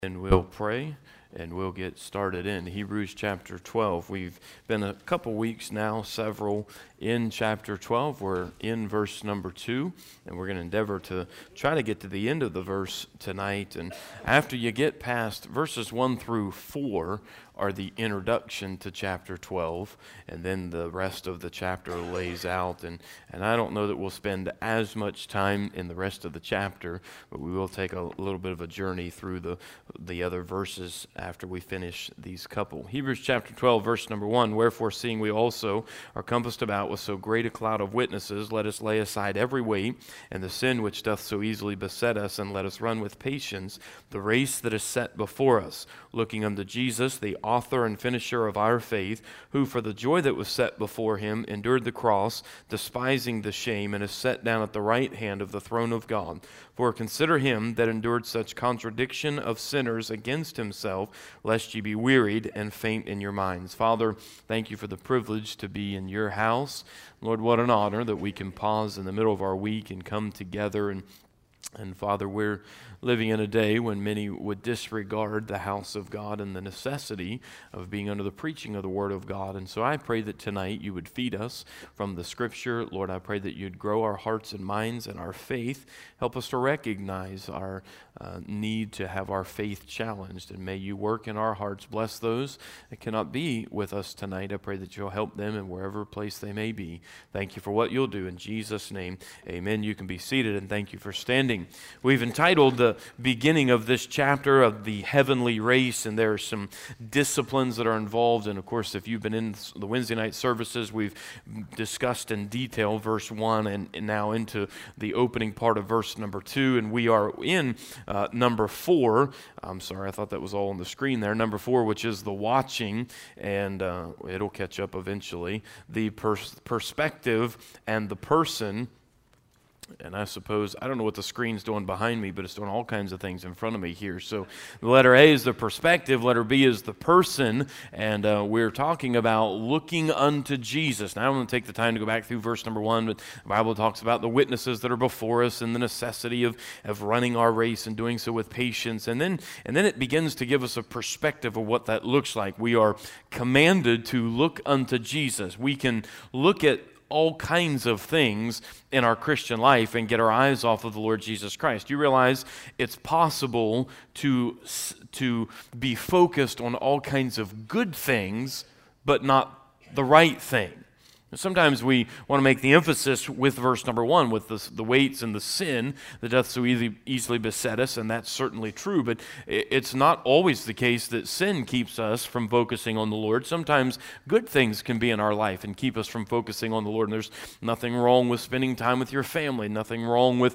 And we'll pray and we'll get started in Hebrews chapter 12. We've been a couple weeks now, several in chapter 12. We're in verse number 2, and we're going to endeavor to try to get to the end of the verse tonight. And after you get past verses 1 through 4 are the introduction to chapter 12, and then the rest of the chapter lays out. And I don't know that we'll spend as much time in the rest of the chapter, but we will take a little bit of a journey through the other verses after we finish these couple. Hebrews chapter 12, verse number 1, "Wherefore, seeing we also are compassed about with so great a cloud of witnesses, let us lay aside every weight and the sin which doth so easily beset us, and let us run with patience the race that is set before us, looking unto Jesus, the author and finisher of our faith, who for the joy that was set before him endured the cross, despising the shame, and is set down at the right hand of the throne of God. For consider him that endured such contradiction of sinners against himself, lest ye be wearied and faint in your minds." Father, thank you for the privilege to be in your house. Lord, what an honor that we can pause in the middle of our week and come together. And Father, we're living in a day when many would disregard the house of God and the necessity of being under the preaching of the Word of God. And so I pray that tonight you would feed us from the Scripture. Lord, I pray that you'd grow our hearts and minds and our faith. Help us to recognize our need to have our faith challenged. And may you work in our hearts. Bless those that cannot be with us tonight. I pray that you'll help them in wherever place they may be. Thank you for what you'll do. In Jesus' name, amen. You can be seated, and thank you for standing. We've entitled the beginning of this chapter of the heavenly race, and there are some disciplines that are involved. And of course, if you've been in the Wednesday night services, we've discussed in detail verse 1 and now into the opening part of verse number 2. And we are in number 4. I'm sorry, I thought that was all on the screen there. Number 4, which is the watching, and it'll catch up eventually. The perspective and the person. And I suppose, I don't know what the screen's doing behind me, but it's doing all kinds of things in front of me here. So the letter A is the perspective, letter B is the person, and we're talking about looking unto Jesus. Now, I don't want to take the time to go back through verse number 1, but the Bible talks about the witnesses that are before us and the necessity of running our race and doing so with patience. And then it begins to give us a perspective of what that looks like. We are commanded to look unto Jesus. We can look at all kinds of things in our Christian life and get our eyes off of the Lord Jesus Christ. You realize it's possible to be focused on all kinds of good things, but not the right thing. Sometimes we want to make the emphasis with verse number 1, with the weights and the sin that doth so easily beset us, and that's certainly true, but it's not always the case that sin keeps us from focusing on the Lord. Sometimes good things can be in our life and keep us from focusing on the Lord, and there's nothing wrong with spending time with your family, nothing wrong with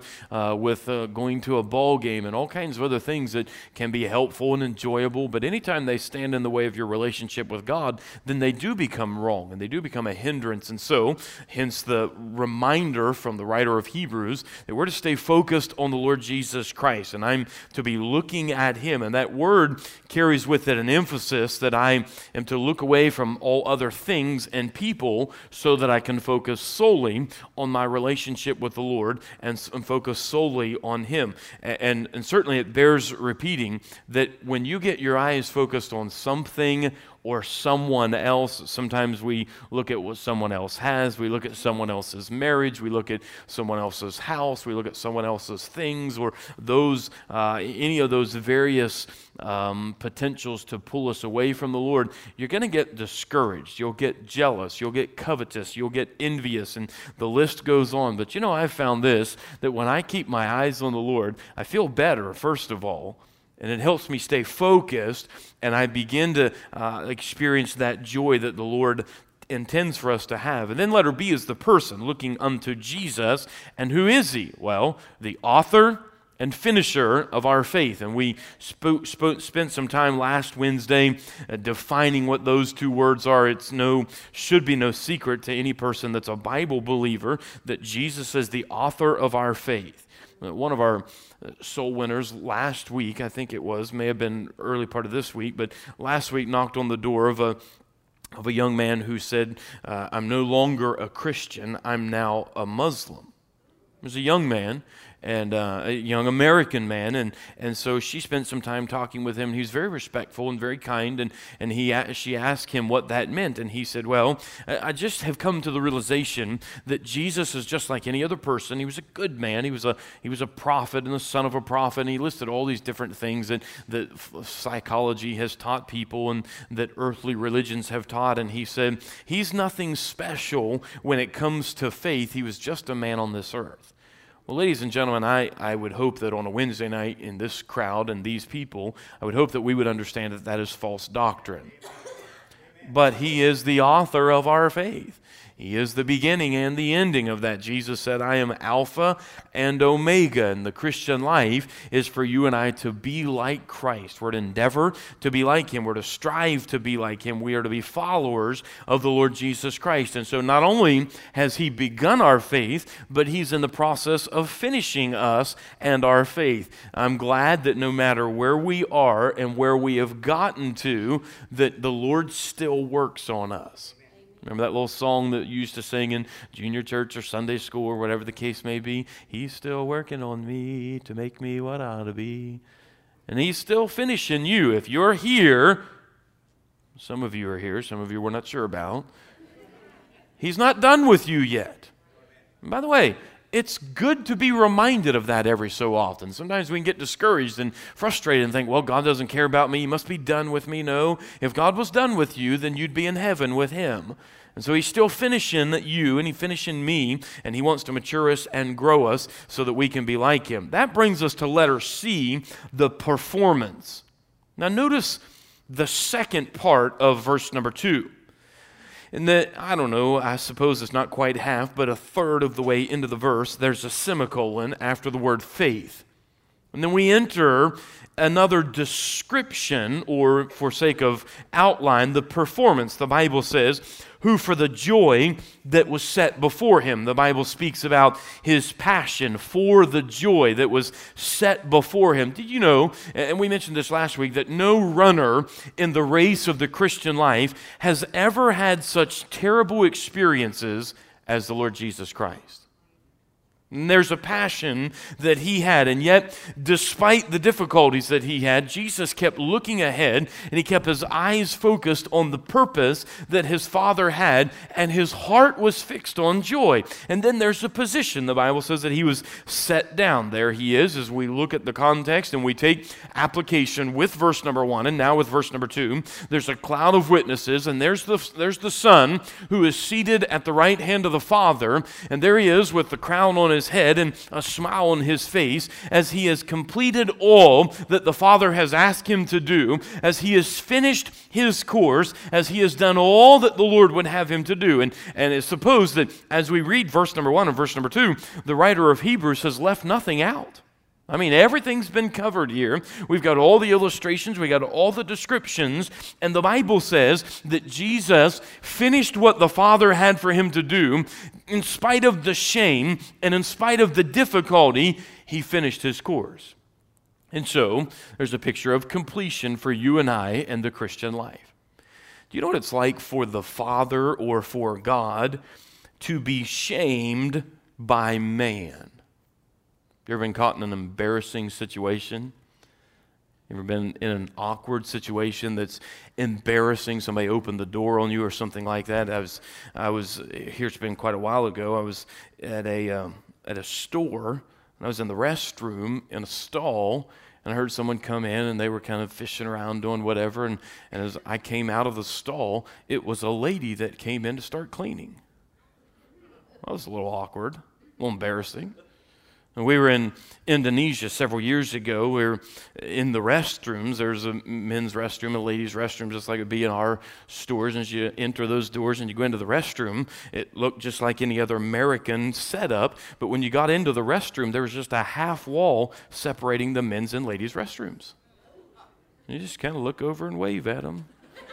going to a ball game, and all kinds of other things that can be helpful and enjoyable, but anytime they stand in the way of your relationship with God, then they do become wrong, and they do become a hindrance. And so, hence the reminder from the writer of Hebrews that we're to stay focused on the Lord Jesus Christ, and I'm to be looking at him. And that word carries with it an emphasis that I am to look away from all other things and people so that I can focus solely on my relationship with the Lord and focus solely on him. And certainly it bears repeating that when you get your eyes focused on something or someone else, sometimes we look at what someone else has, we look at someone else's marriage, we look at someone else's house, we look at someone else's things, or those any of those various potentials to pull us away from the Lord. You're going to get discouraged, you'll get jealous, you'll get covetous, you'll get envious, and the list goes on. But I've found this, that when I keep my eyes on the Lord, I feel better, first of all, and it helps me stay focused, and I begin to experience that joy that the Lord intends for us to have. And then letter B is the person, looking unto Jesus. And who is he? Well, the author and finisher of our faith. And we spent some time last Wednesday defining what those two words are. Should be no secret to any person that's a Bible believer that Jesus is the author of our faith. One of our soul winners last week, I think it was, may have been early part of this week, but last week knocked on the door of a young man who said, I'm no longer a Christian, I'm now a Muslim. There's a young man, and a young American man, and so she spent some time talking with him. He was very respectful and very kind, and she asked him what that meant, and he said, well, I just have come to the realization that Jesus is just like any other person. He was a good man. He was a prophet and the son of a prophet, and he listed all these different things that psychology has taught people and that earthly religions have taught, and he said, he's nothing special when it comes to faith. He was just a man on this earth. Well, ladies and gentlemen, I would hope that on a Wednesday night in this crowd and these people, I would hope that we would understand that that is false doctrine. But he is the author of our faith. He is the beginning and the ending of that. Jesus said, I am Alpha and Omega. And the Christian life is for you and I to be like Christ. We're to endeavor to be like Him. We're to strive to be like Him. We are to be followers of the Lord Jesus Christ. And so not only has He begun our faith, but He's in the process of finishing us and our faith. I'm glad that no matter where we are and where we have gotten to, that the Lord still works on us. Remember that little song that you used to sing in junior church or Sunday school or whatever the case may be? He's still working on me to make me what I ought to be. And He's still finishing you. If you're here, some of you are here, some of you we're not sure about, He's not done with you yet. And by the way, it's good to be reminded of that every so often. Sometimes we can get discouraged and frustrated and think, well, God doesn't care about me. He must be done with me. No, if God was done with you, then you'd be in heaven with Him. And so He's still finishing you and He's finishing me, and He wants to mature us and grow us so that we can be like Him. That brings us to letter C, the performance. Now notice the second part of verse number 2. And that, I don't know, I suppose it's not quite half, but a third of the way into the verse, there's a semicolon after the word faith. And then we enter another description, or for sake of outline, the performance. The Bible says, who for the joy that was set before him. The Bible speaks about his passion for the joy that was set before him. Did you know, and we mentioned this last week, that no runner in the race of the Christian life has ever had such terrible experiences as the Lord Jesus Christ? And there's a passion that He had, and yet, despite the difficulties that He had, Jesus kept looking ahead, and He kept His eyes focused on the purpose that His Father had, and His heart was fixed on joy. And then there's a position. The Bible says that He was set down. There He is, as we look at the context, and we take application with verse number 1, and now with verse number 2. There's a cloud of witnesses, and there's the Son, who is seated at the right hand of the Father, and there He is with the crown on His head and a smile on His face as He has completed all that the Father has asked Him to do, as He has finished His course, as He has done all that the Lord would have Him to do. And it's supposed that as we read verse number 1 and verse number 2, the writer of Hebrews has left nothing out. I mean, everything's been covered here. We've got all the illustrations, we got all the descriptions, and the Bible says that Jesus finished what the Father had for Him to do. In spite of the shame and in spite of the difficulty, He finished His course. And so, there's a picture of completion for you and I and the Christian life. Do you know what it's like for the Father or for God to be shamed by man? You ever been caught in an embarrassing situation? You ever been in an awkward situation that's embarrassing? Somebody opened the door on you or something like that. I was here. It's been quite a while ago. I was at a store, and I was in the restroom in a stall, and I heard someone come in, and they were kind of fishing around doing whatever. And as I came out of the stall, it was a lady that came in to start cleaning. Well, that was a little awkward, a little embarrassing. We were in Indonesia several years ago. We were in the restrooms. There's a men's restroom, a ladies' restroom, just like it would be in our stores. And as you enter those doors and you go into the restroom, it looked just like any other American setup. But when you got into the restroom, there was just a half wall separating the men's and ladies' restrooms. You just kind of look over and wave at them.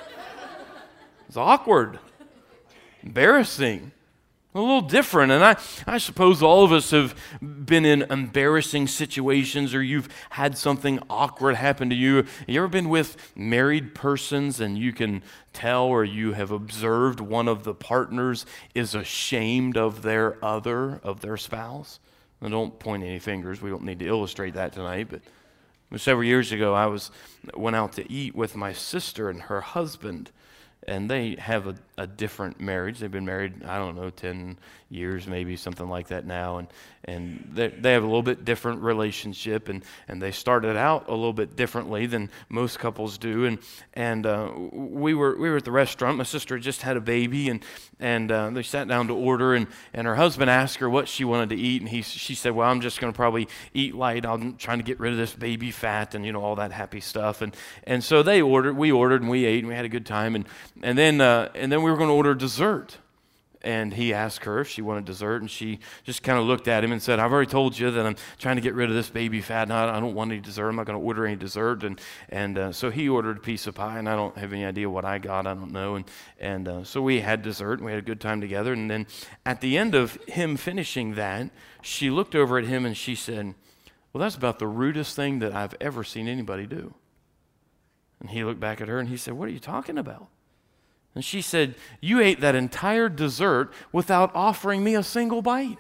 It's awkward, embarrassing. A little different, and I suppose all of us have been in embarrassing situations, or you've had something awkward happen to you. You ever been with married persons and you can tell, or you have observed one of the partners is ashamed of their spouse? Now, don't point any fingers. We don't need to illustrate that tonight, but several years ago, I went out to eat with my sister and her husband, and they have a different marriage. They've been married, 10 years, maybe something like that now, and they have a little bit different relationship, and they started out a little bit differently than most couples do, and we were at the restaurant. My sister had just had a baby, and they sat down to order, and her husband asked her what she wanted to eat, and she said, well, I'm just going to probably eat light. I'm trying to get rid of this baby fat, and all that happy stuff, and so we ordered, and we ate, and we had a good time, and then we were going to order dessert. And he asked her if she wanted dessert, and she just kind of looked at him and said, I've already told you that I'm trying to get rid of this baby fat, and I don't want any dessert. I'm not going to order any dessert. And so he ordered a piece of pie, and I don't have any idea what I got. I don't know. And so we had dessert, and we had a good time together. And then at the end of him finishing that, she looked over at him, and she said, well, that's about the rudest thing that I've ever seen anybody do. And he looked back at her, and he said, what are you talking about? And she said, you ate that entire dessert without offering me a single bite.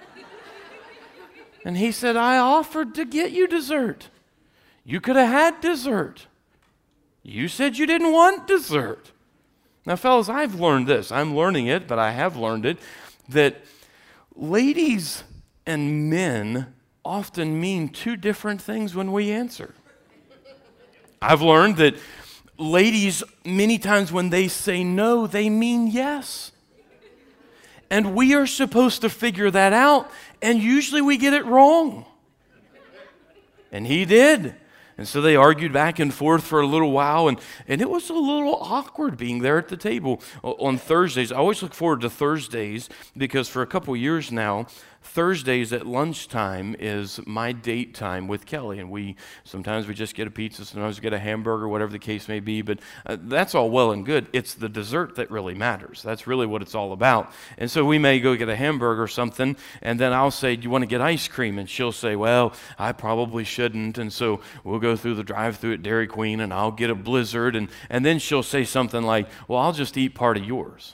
And he said, I offered to get you dessert. You could have had dessert. You said you didn't want dessert. Now, fellas, I've learned this. I'm learning it, but I have learned it, that ladies and men often mean two different things when we answer. I've learned that ladies, many times when they say no, they mean yes. And we are supposed to figure that out, and usually we get it wrong. And he did. And so they argued back and forth for a little while, and it was a little awkward being there at the table on Thursdays. I always look forward to Thursdays because for a couple years now, Thursdays at lunchtime is my date time with Kelly, and sometimes we just get a pizza, sometimes we get a hamburger, whatever the case may be, but that's all well and good. It's the dessert that really matters. That's really what it's all about. And so we may go get a hamburger or something, and then I'll say, do you want to get ice cream? And she'll say, well, I probably shouldn't, and so we'll go through the drive-thru at Dairy Queen, and I'll get a Blizzard, and then she'll say something like, well, I'll just eat part of yours.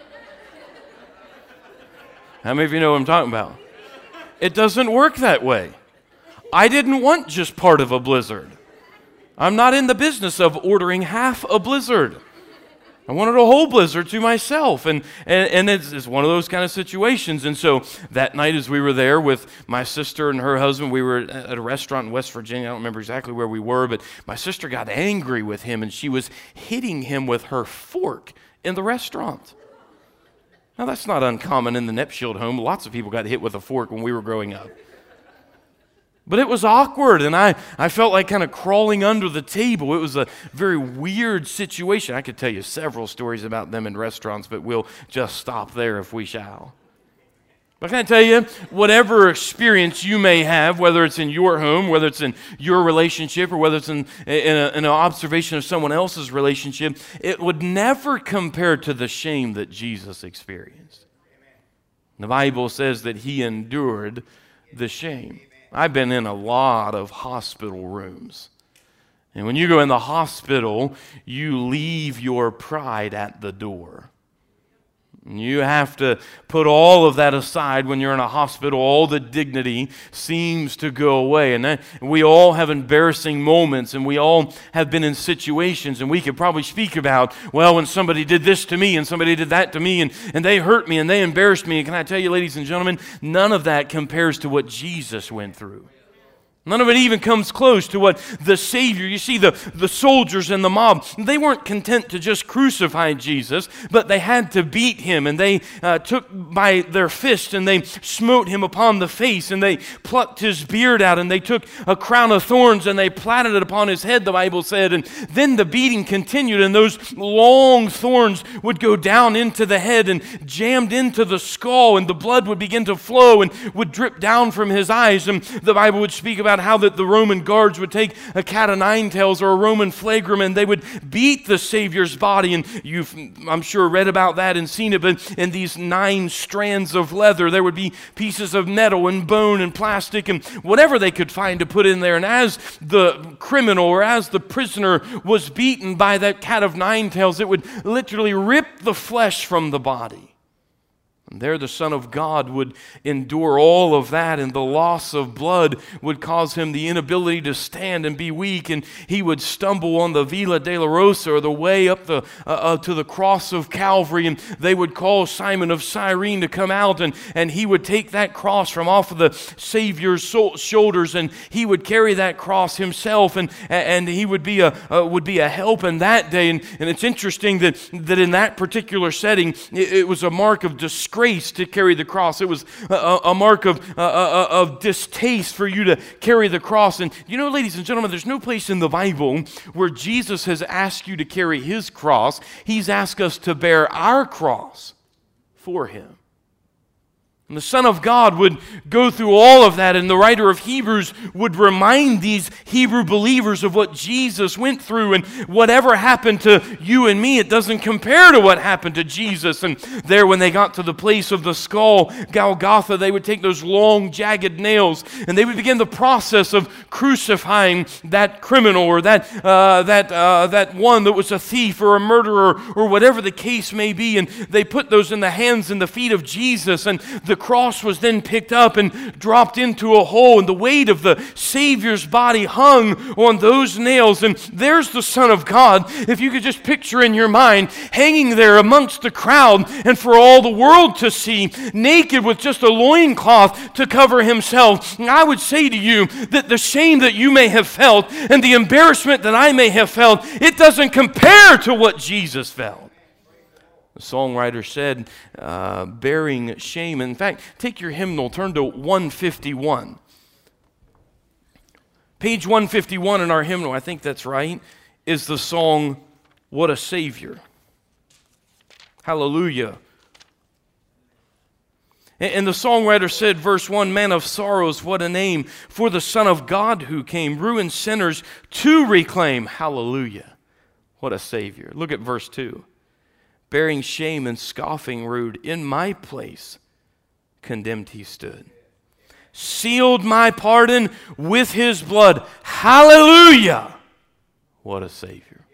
How many of you know what I'm talking about? It doesn't work that way. I didn't want just part of a Blizzard. I'm not in the business of ordering half a Blizzard. I wanted a whole Blizzard to myself, and it's one of those kind of situations. And so that night as we were there with my sister and her husband, we were at a restaurant in West Virginia. I don't remember exactly where we were, but my sister got angry with him, and she was hitting him with her fork in the restaurant. Now, that's not uncommon in the Nepshield home. Lots of people got hit with a fork when we were growing up. But it was awkward, and I felt like kind of crawling under the table. It was a very weird situation. I could tell you several stories about them in restaurants, but we'll just stop there if we shall. But can I tell you, whatever experience you may have, whether it's in your home, whether it's in your relationship, or whether it's in an observation of someone else's relationship, it would never compare to the shame that Jesus experienced. The Bible says that he endured the shame. I've been in a lot of hospital rooms. And when you go in the hospital, you leave your pride at the door. You have to put all of that aside when you're in a hospital. All the dignity seems to go away. And we all have embarrassing moments, and we all have been in situations, and we could probably speak about, well, when somebody did this to me and somebody did that to me, and they hurt me and they embarrassed me. And can I tell you, ladies and gentlemen, none of that compares to what Jesus went through. None of it even comes close to what the Savior, you see, the soldiers and the mob, they weren't content to just crucify Jesus, but they had to beat him, and they took by their fist and they smote him upon the face, and they plucked his beard out, and they took a crown of thorns and they planted it upon his head, the Bible said, and then the beating continued, and those long thorns would go down into the head and jammed into the skull, and the blood would begin to flow and would drip down from his eyes, and the Bible would speak about how that the Roman guards would take a cat o' nine tails or a Roman flagrum, and they would beat the Savior's body. And you've, I'm sure, read about that and seen it, but in these 9 strands of leather, there would be pieces of metal and bone and plastic and whatever they could find to put in there. And as the criminal or as the prisoner was beaten by that cat of nine tails, it would literally rip the flesh from the body. There the Son of God would endure all of that, and the loss of blood would cause him the inability to stand and be weak, and he would stumble on the Via Dolorosa, or the way up to the cross of Calvary, and they would call Simon of Cyrene to come out, and he would take that cross from off of the Savior's shoulders, and he would carry that cross himself, and he would be a help in that day. And it's interesting that in that particular setting, it was a mark of disgrace to carry the cross. It was a mark of distaste for you to carry the cross. And you know, ladies and gentlemen, there's no place in the Bible where Jesus has asked you to carry his cross. He's asked us to bear our cross for him. And the Son of God would go through all of that, and the writer of Hebrews would remind these Hebrew believers of what Jesus went through, and whatever happened to you and me, it doesn't compare to what happened to Jesus. And there, when they got to the place of the skull, Golgotha, they would take those long, jagged nails, and they would begin the process of crucifying that criminal, or that one that was a thief or a murderer, or whatever the case may be. And they put those in the hands and the feet of Jesus, and the cross was then picked up and dropped into a hole, and the weight of the Savior's body hung on those nails. And there's the Son of God, if you could just picture in your mind, hanging there amongst the crowd, and for all the world to see, naked with just a loincloth to cover himself. And I would say to you that the shame that you may have felt and the embarrassment that I may have felt, it doesn't compare to what Jesus felt. The songwriter said, bearing shame. In fact, take your hymnal, turn to 151. Page 151 in our hymnal, I think that's right, is the song, What a Savior. Hallelujah. And the songwriter said, verse 1, Man of sorrows, what a name, for the Son of God who came, ruined sinners to reclaim. Hallelujah. What a Savior. Look at verse 2. Bearing shame and scoffing rude, in my place condemned he stood. Sealed my pardon with his blood. Hallelujah! What a Savior.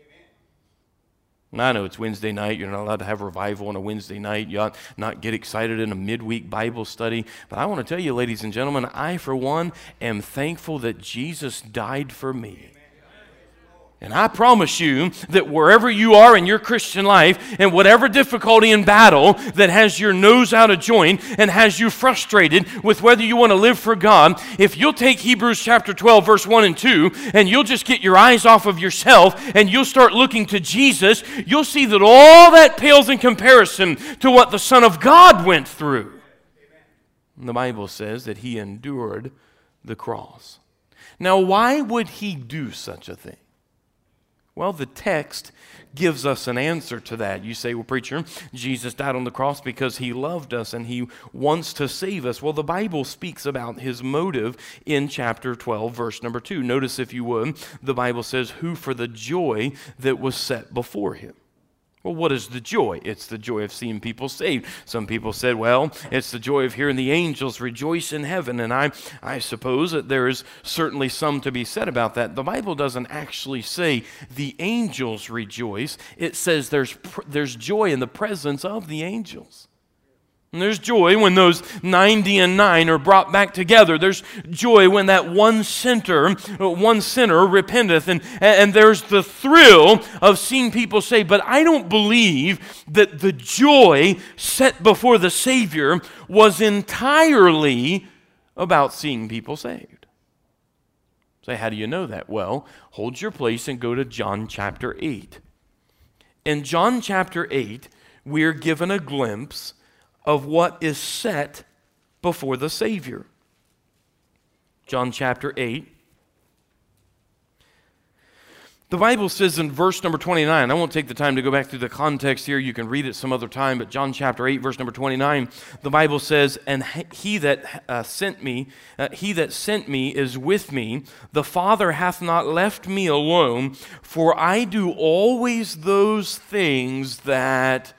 And I know it's Wednesday night. You're not allowed to have revival on a Wednesday night. You ought not get excited in a midweek Bible study. But I want to tell you, ladies and gentlemen, I, for one, am thankful that Jesus died for me. And I promise you that wherever you are in your Christian life, and whatever difficulty and battle that has your nose out of joint and has you frustrated with whether you want to live for God, if you'll take Hebrews chapter 12, verse 1 and 2, and you'll just get your eyes off of yourself and you'll start looking to Jesus, you'll see that all that pales in comparison to what the Son of God went through. And the Bible says that he endured the cross. Now, why would he do such a thing? Well, the text gives us an answer to that. You say, well, preacher, Jesus died on the cross because he loved us and he wants to save us. Well, the Bible speaks about his motive in chapter 12, verse number 2. Notice, if you would, the Bible says, who for the joy that was set before him. Well, what is the joy? It's the joy of seeing people saved. Some people said, well, it's the joy of hearing the angels rejoice in heaven. And I suppose that there is certainly some to be said about that. The Bible doesn't actually say the angels rejoice. It says there's joy in the presence of the angels. And there's joy when those 99 are brought back together. There's joy when that one sinner repenteth. And there's the thrill of seeing people saved. But I don't believe that the joy set before the Savior was entirely about seeing people saved. Say, how do you know that? Well, hold your place and go to John chapter 8. In John chapter 8, we're given a glimpse of what is set before the Savior. John chapter 8. The Bible says in verse number 29, I won't take the time to go back through the context here, you can read it some other time, but John chapter 8, verse number 29, the Bible says, and he that sent me is with me. The Father hath not left me alone, for I do always those things that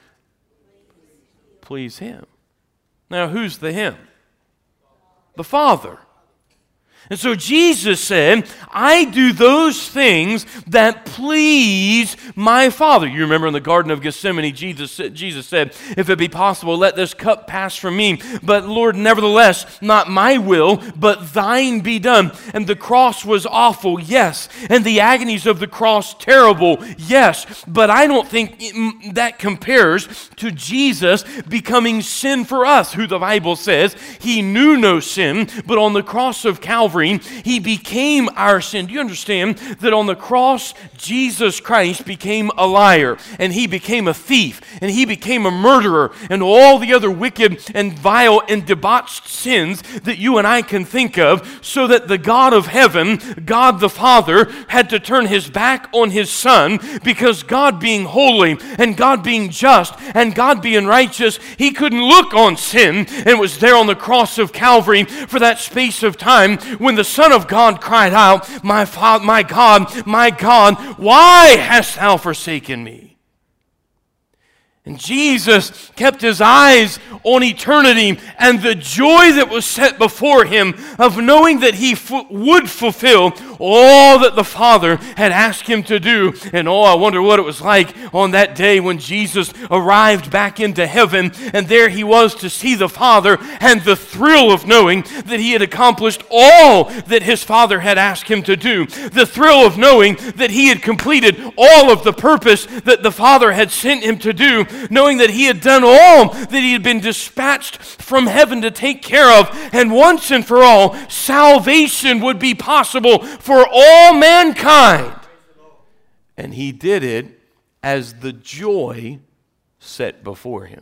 please him. Now, who's the him? The Father. And so Jesus said, I do those things that please my Father. You remember in the Garden of Gethsemane, Jesus said, if it be possible, let this cup pass from me. But Lord, nevertheless, not my will, but thine be done. And the cross was awful, yes. And the agonies of the cross terrible, yes. But I don't think that compares to Jesus becoming sin for us, who the Bible says he knew no sin, but on the cross of Calvary, he became our sin. Do you understand that on the cross, Jesus Christ became a liar, and he became a thief, and he became a murderer, and all the other wicked and vile and debauched sins that you and I can think of, so that the God of heaven, God the Father, had to turn his back on his Son, because God being holy, and God being just, and God being righteous, he couldn't look on sin, and was there on the cross of Calvary for that space of time when the Son of God cried out, my God, why hast thou forsaken me? And Jesus kept his eyes on eternity and the joy that was set before him of knowing that he would fulfill all that the Father had asked him to do. And I wonder what it was like on that day when Jesus arrived back into heaven, and there he was to see the Father, and the thrill of knowing that he had accomplished all that his Father had asked him to do. The thrill of knowing that he had completed all of the purpose that the Father had sent him to do, knowing that he had done all that he had been dispatched from heaven to take care of, and once and for all, salvation would be possible for all mankind. And he did it as the joy set before him.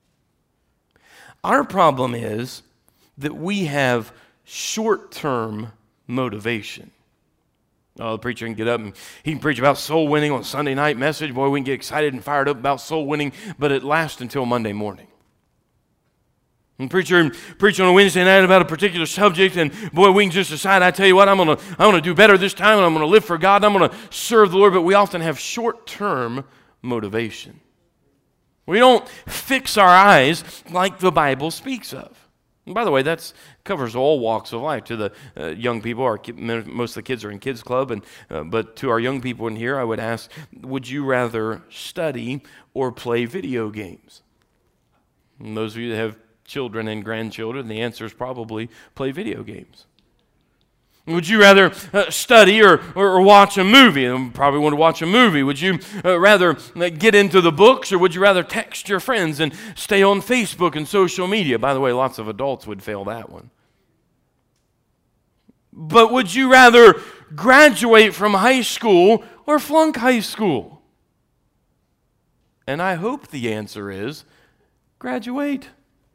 Our problem is that we have short-term motivation. Oh, the preacher can get up and he can preach about soul winning on Sunday night message. Boy, we can get excited and fired up about soul winning, but it lasts until Monday morning. And preacher preaching on a Wednesday night about a particular subject, and boy, we can just decide, I tell you what, I'm gonna do better this time, and I'm gonna live for God, and I'm gonna serve the Lord, but we often have short-term motivation. We don't fix our eyes like the Bible speaks of. And by the way, that covers all walks of life. To the young people, most of the kids are in Kids Club, but to our young people in here, I would ask, would you rather study or play video games? And those of you that have children and grandchildren, the answer is probably play video games. Would you rather study or watch a movie? You probably want to watch a movie. Would you rather get into the books, or would you rather text your friends and stay on Facebook and social media? By the way, lots of adults would fail that one. But would you rather graduate from high school or flunk high school? And I hope the answer is graduate.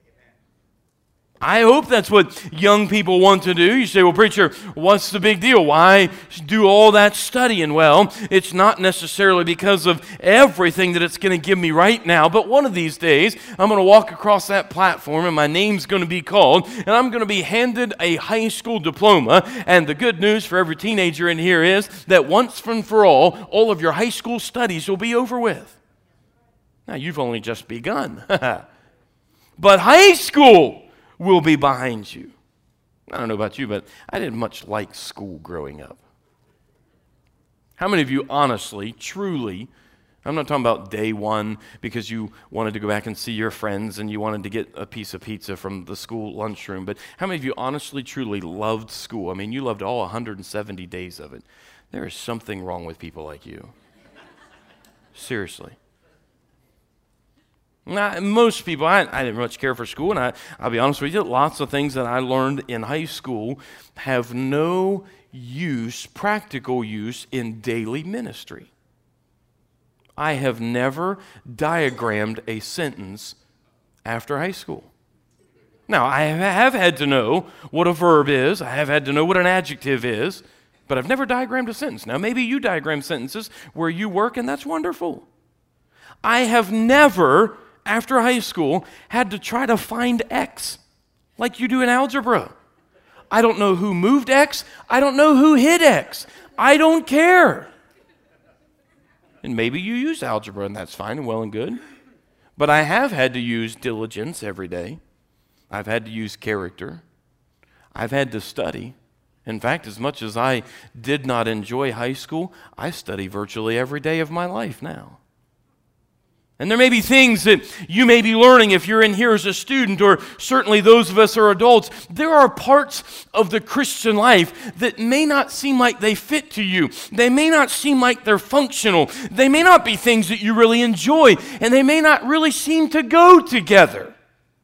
I hope that's what young people want to do. You say, well, preacher, what's the big deal? Why do all that studying? Well, it's not necessarily because of everything that it's going to give me right now, but one of these days, I'm going to walk across that platform and my name's going to be called, and I'm going to be handed a high school diploma. And the good news for every teenager in here is that once and for all of your high school studies will be over with. Now, you've only just begun. But high school will be behind you. I don't know about you, but I didn't much like school growing up. How many of you honestly, truly, I'm not talking about day one because you wanted to go back and see your friends and you wanted to get a piece of pizza from the school lunchroom, but how many of you honestly, truly loved school? I mean, you loved all 170 days of it. There is something wrong with people like you. Seriously. Now, most people, I didn't much care for school, and I'll be honest with you, lots of things that I learned in high school have no use, practical use in daily ministry. I have never diagrammed a sentence after high school. Now, I have had to know what a verb is, I have had to know what an adjective is, but I've never diagrammed a sentence. Now, maybe you diagram sentences where you work, and that's wonderful. I have never, after high school, had to try to find X like you do in algebra. I don't know who moved X. I don't know who hid X. I don't care. And maybe you use algebra, and that's fine and well and good. But I have had to use diligence every day. I've had to use character. I've had to study. In fact, as much as I did not enjoy high school, I study virtually every day of my life now. And there may be things that you may be learning if you're in here as a student, or certainly those of us who are adults. There are parts of the Christian life that may not seem like they fit to you. They may not seem like they're functional. They may not be things that you really enjoy, and they may not really seem to go together.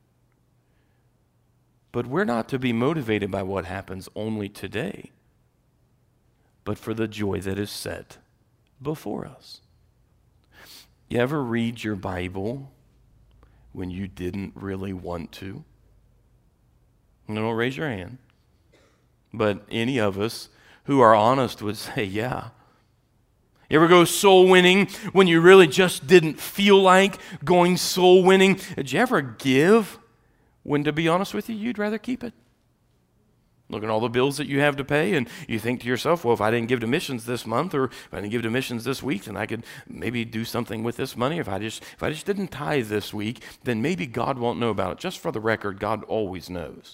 But we're not to be motivated by what happens only today, but for the joy that is set before us. You ever read your Bible when you didn't really want to? Don't raise your hand. But any of us who are honest would say, yeah. You ever go soul winning when you really just didn't feel like going soul winning? Did you ever give when, to be honest with you, you'd rather keep it? Look at all the bills that you have to pay, and you think to yourself, well, if I didn't give to missions this month, or if I didn't give to missions this week, then I could maybe do something with this money. If I just didn't tithe this week, then maybe God won't know about it. Just for the record, God always knows.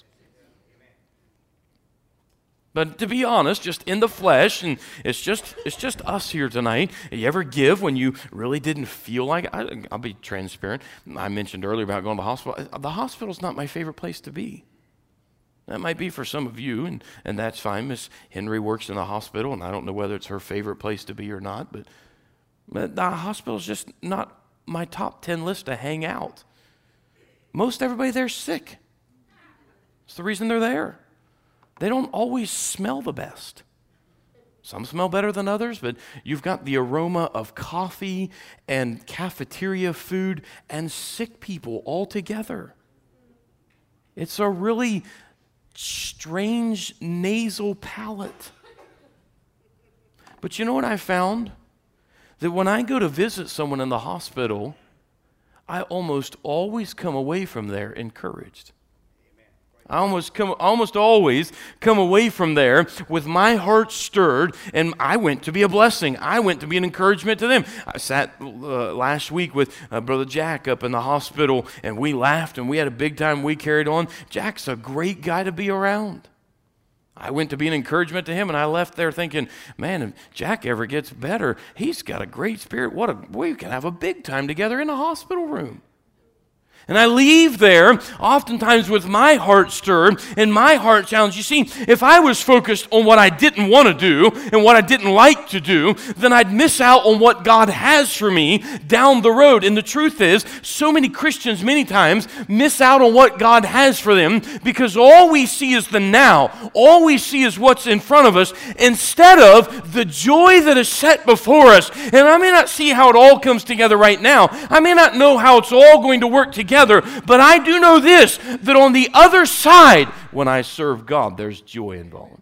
But to be honest, just in the flesh, and it's just us here tonight. You ever give when you really didn't feel like it? I'll be transparent. I mentioned earlier about going to the hospital. The hospital's not my favorite place to be. That might be for some of you, and that's fine. Miss Henry works in the hospital, and I don't know whether it's her favorite place to be or not, but the hospital's just not my top 10 list to hang out. Most everybody there's sick. It's the reason they're there. They don't always smell the best. Some smell better than others, but you've got the aroma of coffee and cafeteria food and sick people all together. It's a really strange nasal palate. But you know what I found? That when I go to visit someone in the hospital, I almost always come away from there encouraged. I almost always come away from there with my heart stirred, and I went to be a blessing. I went to be an encouragement to them. I sat last week with Brother Jack up in the hospital, and we laughed, and we had a big time. We carried on. Jack's a great guy to be around. I went to be an encouragement to him, and I left there thinking, man, if Jack ever gets better, he's got a great spirit. We can have a big time together in a hospital room. And I leave there oftentimes with my heart stirred and my heart challenged. You see, if I was focused on what I didn't want to do and what I didn't like to do, then I'd miss out on what God has for me down the road. And the truth is, so many Christians many times miss out on what God has for them because all we see is the now. All we see is what's in front of us instead of the joy that is set before us. And I may not see how it all comes together right now. I may not know how it's all going to work together. But I do know this, that on the other side, when I serve God, there's joy involved.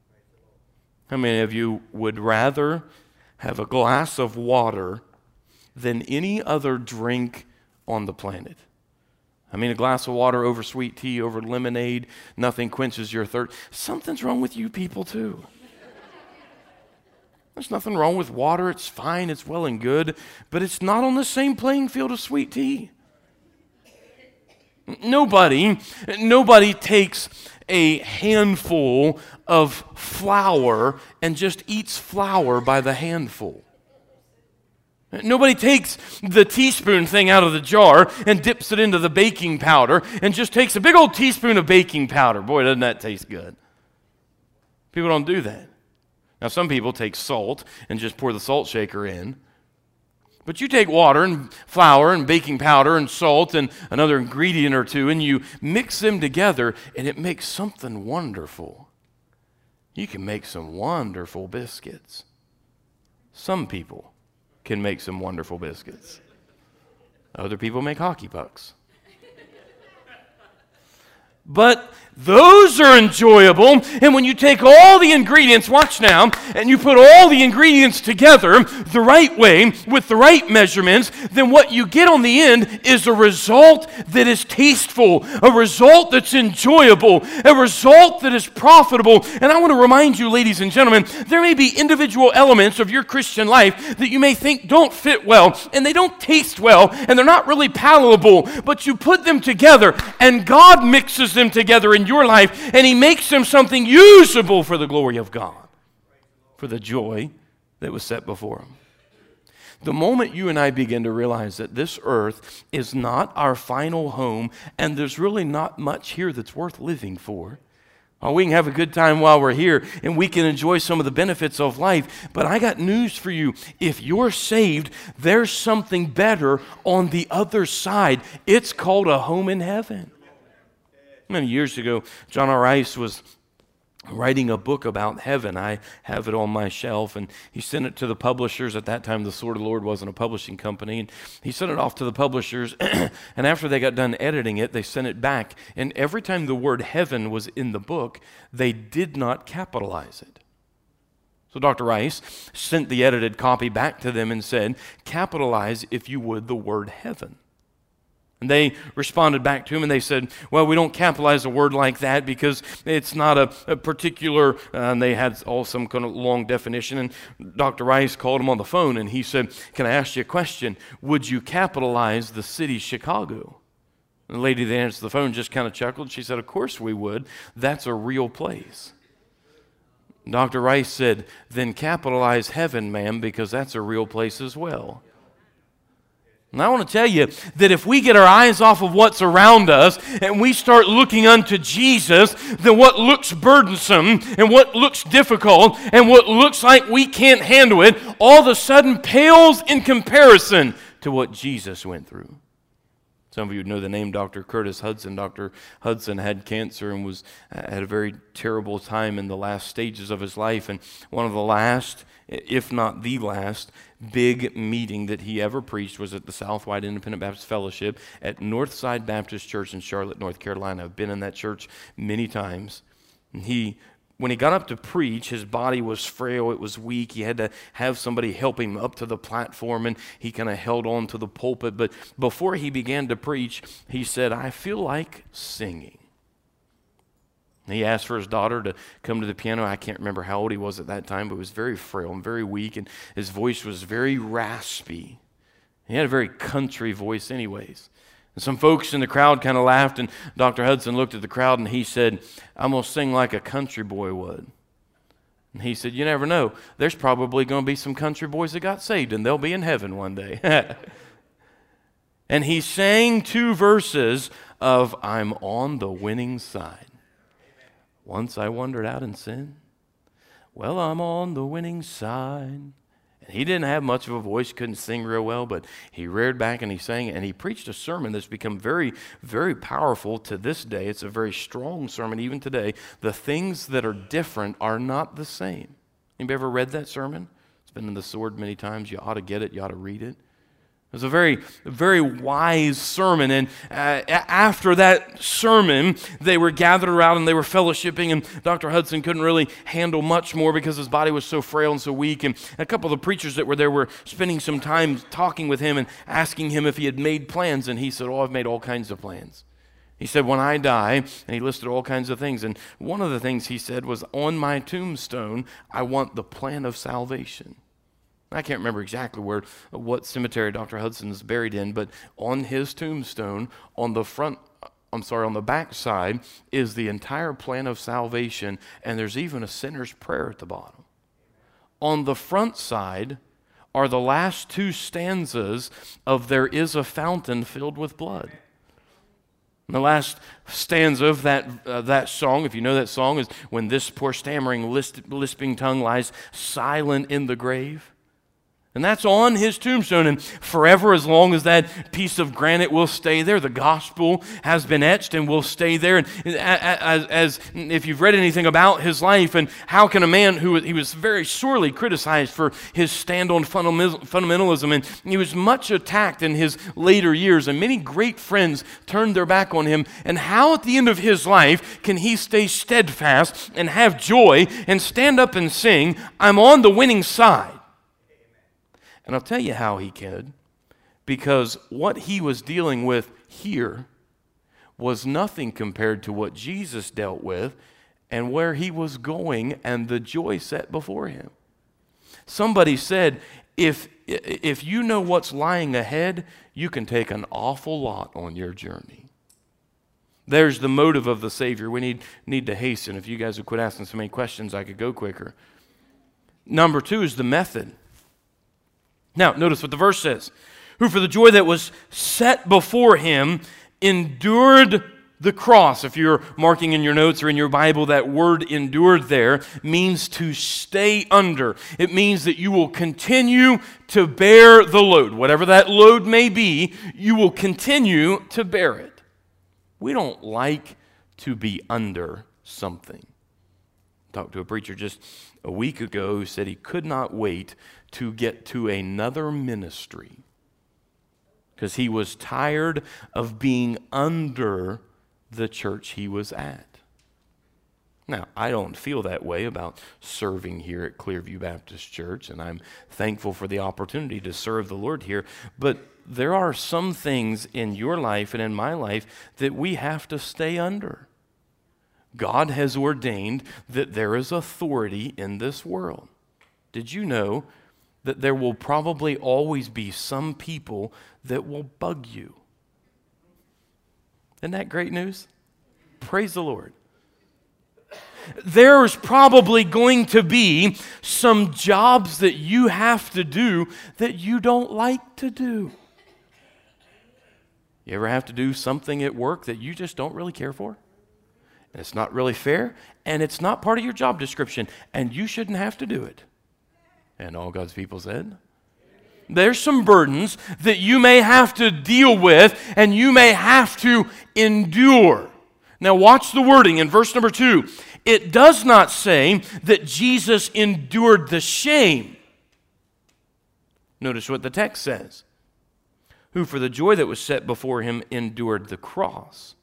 How many of you would rather have a glass of water than any other drink on the planet? I mean, a glass of water over sweet tea, over lemonade, nothing quenches your thirst. Something's wrong with you people too. There's nothing wrong with water. It's fine. It's well and good. But it's not on the same playing field as sweet tea. Nobody takes a handful of flour and just eats flour by the handful. Nobody takes the teaspoon thing out of the jar and dips it into the baking powder and just takes a big old teaspoon of baking powder. Boy, doesn't that taste good. People don't do that. Now, some people take salt and just pour the salt shaker in. But you take water and flour and baking powder and salt and another ingredient or two, and you mix them together, and it makes something wonderful. You can make some wonderful biscuits. Some people can make some wonderful biscuits. Other people make hockey pucks. But those are enjoyable, and when you take all the ingredients, watch now, and you put all the ingredients together the right way, with the right measurements, then what you get on the end is a result that is tasteful, a result that's enjoyable, a result that is profitable. And I want to remind you, ladies and gentlemen, there may be individual elements of your Christian life that you may think don't fit well, and they don't taste well, and they're not really palatable, but you put them together, and God mixes meshes them together in your life, and he makes them something usable for the glory of God, for the joy that was set before him. The moment you and I begin to realize that this earth is not our final home, and there's really not much here that's worth living for. We can have a good time while we're here, and we can enjoy some of the benefits of life, but I got news for you. If you're saved, there's something better on the other side. It's called a home in heaven. Many years ago, John R. Rice was writing a book about heaven. I have it on my shelf, and he sent it to the publishers. At that time, the Sword of the Lord wasn't a publishing company, and he sent it off to the publishers, and after they got done editing it, they sent it back, and every time the word heaven was in the book, they did not capitalize it. So Dr. Rice sent the edited copy back to them and said, capitalize, if you would, the word heaven. And they responded back to him and they said, well, we don't capitalize a word like that because it's not a particular, and they had all some kind of long definition. And Dr. Rice called him on the phone and he said, can I ask you a question? Would you capitalize the city Chicago? And the lady that answered the phone just kind of chuckled. She said, of course we would. That's a real place. Dr. Rice said, then capitalize heaven, ma'am, because that's a real place as well. And I want to tell you that if we get our eyes off of what's around us and we start looking unto Jesus, then what looks burdensome and what looks difficult and what looks like we can't handle it, all of a sudden pales in comparison to what Jesus went through. Some of you know the name Dr. Curtis Hudson. Dr. Hudson had cancer and was at a very terrible time in the last stages of his life. And one of the last, if not the last, big meeting that he ever preached was at the Southwide Independent Baptist Fellowship at Northside Baptist Church in Charlotte, North Carolina. I've been in that church many times. And when he got up to preach, his body was frail, it was weak. He had to have somebody help him up to the platform, and he kind of held on to the pulpit. But before he began to preach, he said, I feel like singing. He asked for his daughter to come to the piano. I can't remember how old he was at that time, but he was very frail and very weak, and his voice was very raspy. He had a very country voice anyways. And some folks in the crowd kind of laughed, and Dr. Hudson looked at the crowd and he said, I'm going to sing like a country boy would. And he said, you never know. There's probably going to be some country boys that got saved, and they'll be in heaven one day. And he sang 2 verses of I'm on the winning side. Once I wandered out in sin. Well, I'm on the winning side. And he didn't have much of a voice, couldn't sing real well, but he reared back and he sang, and he preached a sermon that's become very, very powerful to this day. It's a very strong sermon even today. The things that are different are not the same. Anybody ever read that sermon? It's been in the Sword many times. You ought to get it. You ought to read it. It was a very, very wise sermon, and after that sermon, they were gathered around and they were fellowshipping, and Dr. Hudson couldn't really handle much more because his body was so frail and so weak, and a couple of the preachers that were there were spending some time talking with him and asking him if he had made plans, and he said, I've made all kinds of plans. He said, when I die, and he listed all kinds of things, and one of the things he said was, on my tombstone, I want the plan of salvation. I can't remember exactly what cemetery Dr. Hudson's buried in, but on his tombstone, on the back side, is the entire plan of salvation, and there's even a sinner's prayer at the bottom. On the front side are the last 2 stanzas of There Is a Fountain Filled with Blood. And the last stanza of that song, if you know that song, is when this poor stammering, lisping tongue lies silent in the grave. And that's on his tombstone, and forever, as long as that piece of granite will stay there, the gospel has been etched and will stay there. And as if you've read anything about his life, and how can a man he was very sorely criticized for his stand on fundamentalism, and he was much attacked in his later years, and many great friends turned their back on him. And how at the end of his life can he stay steadfast and have joy and stand up and sing, I'm on the winning side? And I'll tell you how he could, because what he was dealing with here was nothing compared to what Jesus dealt with and where he was going and the joy set before him. Somebody said, if you know what's lying ahead, you can take an awful lot on your journey. There's the motive of the Savior. We need to hasten. If you guys would quit asking so many questions, I could go quicker. Number 2 is the method. Now, notice what the verse says. Who for the joy that was set before him endured the cross. If you're marking in your notes or in your Bible, that word endured there means to stay under. It means that you will continue to bear the load. Whatever that load may be, you will continue to bear it. We don't like to be under something. I talked to a preacher just a week ago who said he could not wait to get to another ministry because he was tired of being under the church he was at. Now, I don't feel that way about serving here at Clearview Baptist Church, and I'm thankful for the opportunity to serve the Lord here, but there are some things in your life and in my life that we have to stay under. God has ordained that there is authority in this world. Did you know that there will probably always be some people that will bug you? Isn't that great news? Praise the Lord. There's probably going to be some jobs that you have to do that you don't like to do. You ever have to do something at work that you just don't really care for? And it's not really fair, and it's not part of your job description, and you shouldn't have to do it. And all God's people said, there's some burdens that you may have to deal with and you may have to endure. Now watch the wording in verse number 2. It does not say that Jesus endured the shame. Notice what the text says. Who for the joy that was set before him endured the cross,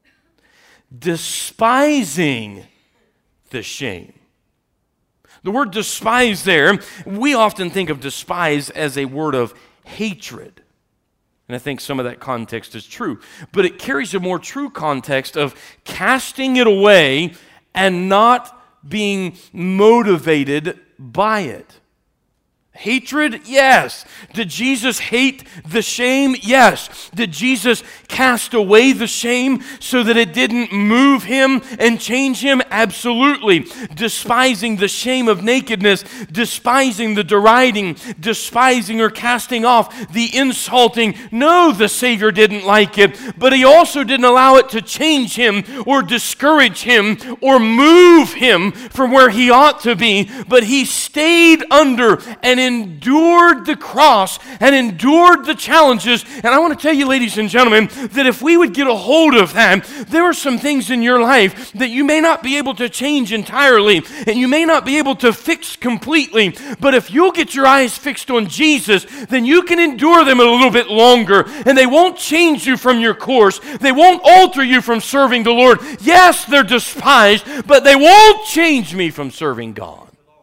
despising the shame. The word despise there, we often think of despise as a word of hatred. And I think some of that context is true. But it carries a more true context of casting it away and not being motivated by it. Hatred? Yes. Did Jesus hate the shame? Yes. Did Jesus cast away the shame so that it didn't move him and change him? Absolutely. Despising the shame of nakedness, despising the deriding, despising or casting off the insulting. No, the Savior didn't like it, but he also didn't allow it to change him or discourage him or move him from where he ought to be, but he stayed under and endured the cross and endured the challenges. And I want to tell you, ladies and gentlemen, that if we would get a hold of that, there are some things in your life that you may not be able to change entirely and you may not be able to fix completely, but if you'll get your eyes fixed on Jesus, then you can endure them a little bit longer and they won't change you from your course. They won't alter you from serving the Lord. Yes, they're despised, but they won't change me from serving God.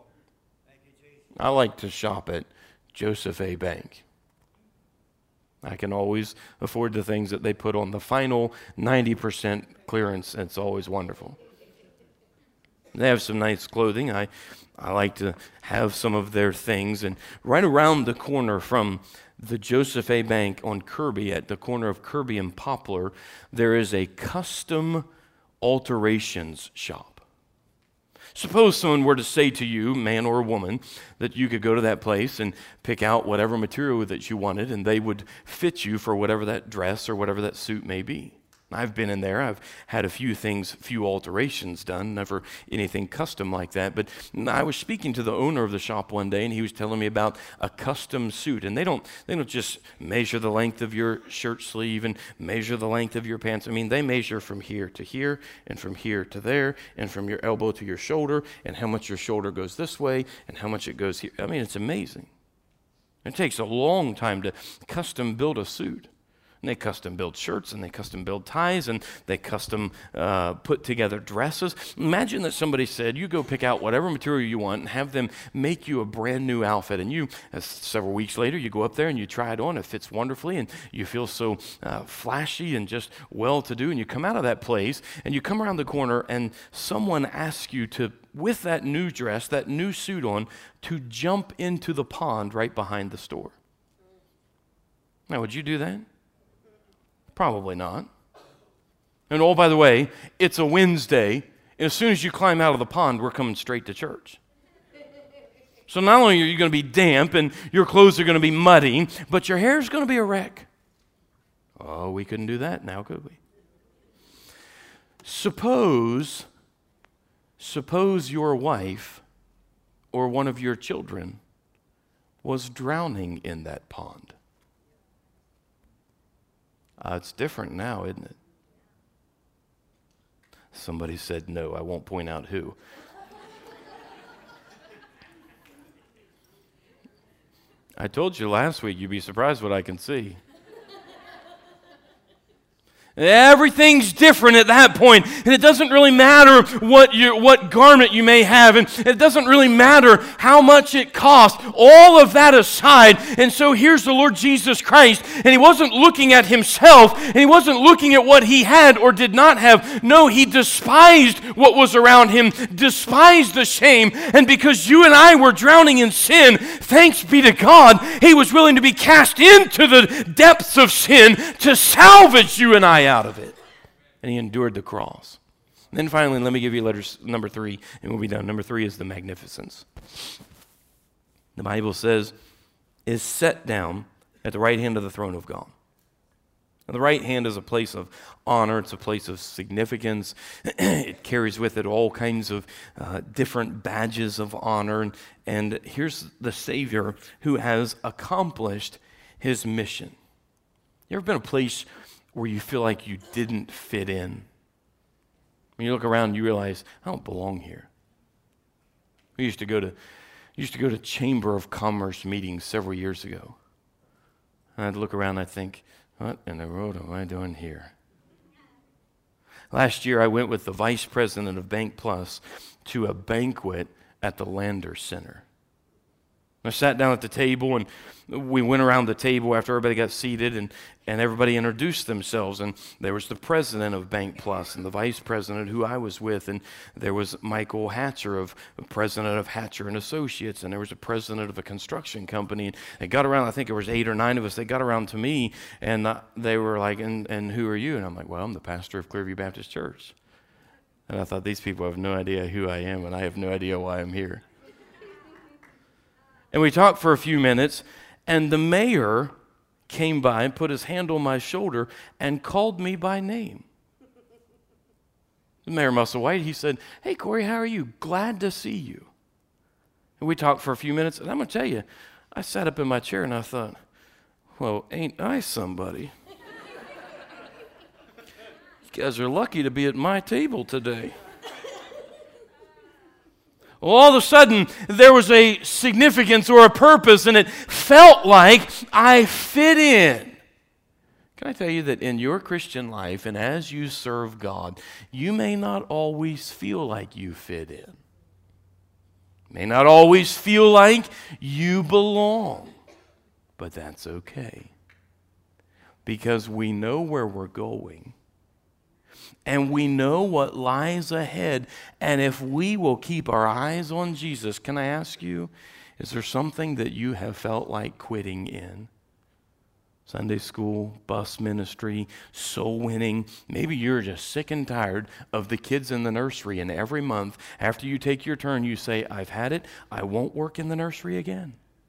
I like to shop at Joseph A. Bank. I can always afford the things that they put on the final 90% clearance, and it's always wonderful. They have some nice clothing. I like to have some of their things. And right around the corner from the Joseph A. Bank on Kirby, at the corner of Kirby and Poplar, there is a custom alterations shop. Suppose someone were to say to you, man or woman, that you could go to that place and pick out whatever material that you wanted and they would fit you for whatever that dress or whatever that suit may be. I've been in there. I've had a few alterations done, never anything custom like that. But I was speaking to the owner of the shop one day, and he was telling me about a custom suit. And they don't just measure the length of your shirt sleeve and measure the length of your pants. I mean, they measure from here to here and from here to there and from your elbow to your shoulder and how much your shoulder goes this way and how much it goes here. I mean, it's amazing. It takes a long time to custom build a suit. And they custom build shirts, and they custom build ties, and they custom put together dresses. Imagine that somebody said, you go pick out whatever material you want and have them make you a brand new outfit. And you, several weeks later, you go up there and you try it on. It fits wonderfully, and you feel so flashy and just well-to-do. And you come out of that place, and you come around the corner, and someone asks you to, with that new dress, that new suit on, to jump into the pond right behind the store. Now, would you do that? Probably not. And oh, by the way, it's a Wednesday, and as soon as you climb out of the pond, we're coming straight to church. So not only are you going to be damp and your clothes are going to be muddy, but your hair is going to be a wreck. Oh, we couldn't do that now, could we? Suppose your wife or one of your children was drowning in that pond. It's different now, isn't it? Somebody said no. I won't point out who. I told you last week you'd be surprised what I can see. Everything's different at that point, and it doesn't really matter what garment you may have, and it doesn't really matter how much it costs. All of that aside, and so here's the Lord Jesus Christ, and he wasn't looking at himself, and he wasn't looking at what he had or did not have. No, he despised what was around him, despised the shame, and because you and I were drowning in sin, thanks be to God, he was willing to be cast into the depths of sin to salvage you and I out of it. And he endured the cross. And then finally, let me give you number 3, and we'll be done. Number 3 is the magnificence. The Bible says, is set down at the right hand of the throne of God. Now, the right hand is a place of honor. It's a place of significance. It carries with it all kinds of different badges of honor. And here's the Savior who has accomplished his mission. You ever been a place where you feel like you didn't fit in? When you look around and you realize, I don't belong here. We used to go to Chamber of Commerce meetings several years ago. And I'd look around and I'd think, what in the world am I doing here? Last year I went with the vice president of Bank Plus to a banquet at the Lander Center. I sat down at the table, and we went around the table after everybody got seated, and everybody introduced themselves. And there was the president of Bank Plus and the vice president who I was with, and there was Michael Hatcher, president of Hatcher and Associates, and there was a president of a construction company. And they got around, I think there was 8 or 9 of us, they got around to me, and they were like, and who are you? And I'm like, well, I'm the pastor of Clearview Baptist Church. And I thought, these people have no idea who I am, and I have no idea why I'm here. And we talked for a few minutes, and the mayor came by and put his hand on my shoulder and called me by name. The Mayor Musselwhite, he said, hey, Corey, how are you? Glad to see you. And we talked for a few minutes, and I'm going to tell you, I sat up in my chair and I thought, well, ain't I somebody? You guys are lucky to be at my table today. All of a sudden, there was a significance or a purpose, and it felt like I fit in. Can I tell you that in your Christian life, and as you serve God, you may not always feel like you fit in. May not always feel like you belong. But that's okay. Because we know where we're going. And we know what lies ahead. And if we will keep our eyes on Jesus, can I ask you, is there something that you have felt like quitting in? Sunday school, bus ministry, soul winning. Maybe you're just sick and tired of the kids in the nursery, and every month after you take your turn, you say, I've had it. I won't work in the nursery again.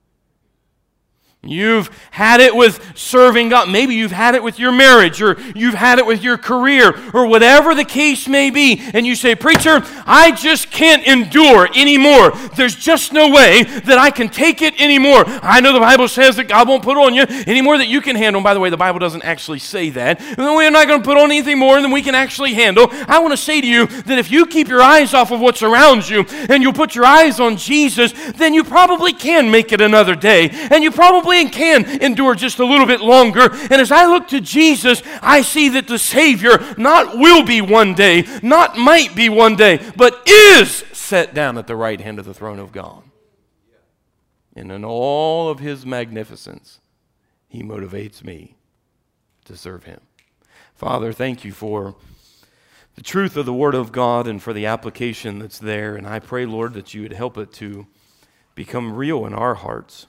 You've had it with serving God. Maybe you've had it with your marriage, or you've had it with your career, or whatever the case may be. And you say, preacher, I just can't endure anymore. There's just no way that I can take it anymore. I know the Bible says that God won't put on you any more that you can handle. And by the way, the Bible doesn't actually say that. We're not going to put on anything more than we can actually handle. I want to say to you that if you keep your eyes off of what's around you, and you'll put your eyes on Jesus, then you probably can make it another day. And you probably can endure just a little bit longer. And as I look to Jesus, I see that the Savior not will be one day, not might be one day, but is set down at the right hand of the throne of God. And in all of his magnificence, he motivates me to serve him. Father, thank you for the truth of the Word of God and for the application that's there. And I pray, Lord, that you would help it to become real in our hearts.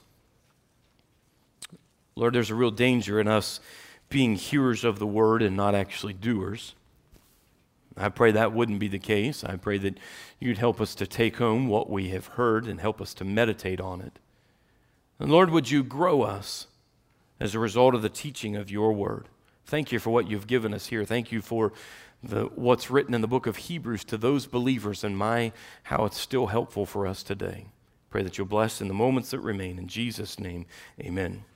Lord, there's a real danger in us being hearers of the word and not actually doers. I pray that wouldn't be the case. I pray that you'd help us to take home what we have heard and help us to meditate on it. And Lord, would you grow us as a result of the teaching of your word? Thank you for what you've given us here. Thank you for what's written in the book of Hebrews to those believers and how it's still helpful for us today. Pray that you'll bless in the moments that remain. In Jesus' name, amen.